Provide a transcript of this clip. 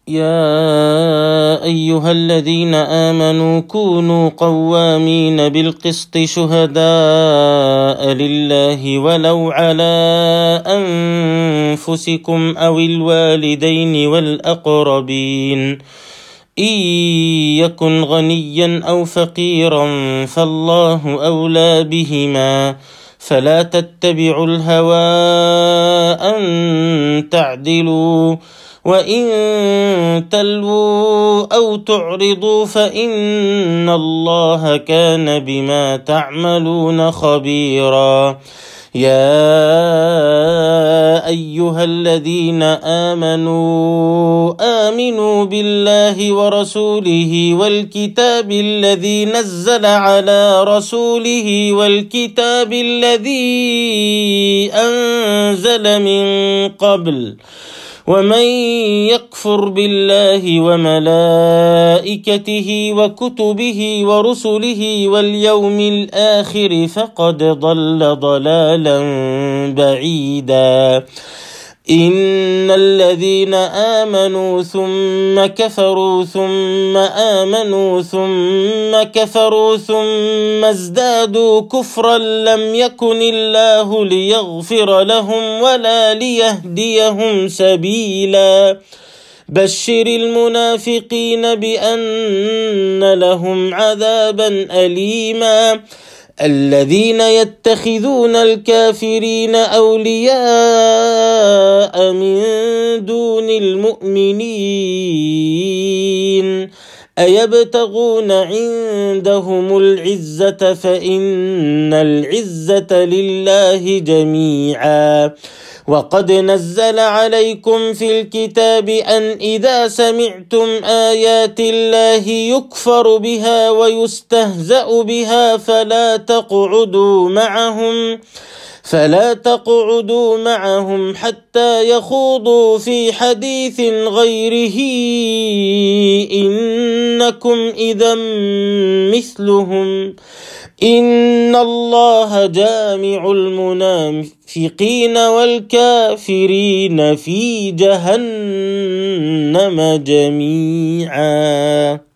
يا أيها الذين آمنوا كونوا قوامين بالقسط شهداء لله ولو على أنفسكم أو الوالدين والأقربين إن يكن غنيا أو فقيرا فالله أولى بهما فلا تتبعوا الهوى أن تعدلوا وإن تلووا أو تعرضوا فإن الله كان بما تعملون خبيرا. يا أيها الذين آمنوا بالله ورسوله والكتاب الذي نزل على رسوله والكتاب الذي أنزل من قبل ومن يكفر بالله وملائكته وكتبه ورسله واليوم الآخر فقد ضل ضلالا بعيدا. إن الذين آمنوا ثم كفروا ثم آمنوا ثم كفروا ثم ازدادوا كفرا لم يكن الله ليغفر لهم ولا ليهديهم سبيلا. بشر المنافقين بأن لهم عذابا أليما. الذين يتخذون الكافرين أولياء من دون المؤمنين أيبتغون عندهم العزة فإن العزة لله جميعا. وقد نزل عليكم في الكتاب أن إذا سمعتم آيات الله يكفر بها ويستهزأ بها فلا تقعدوا معهم حتى يخوضوا في حديث غيره إنكم إذا مثلهم. إن الله جامع المنافقين والكافرين في جهنم جميعا.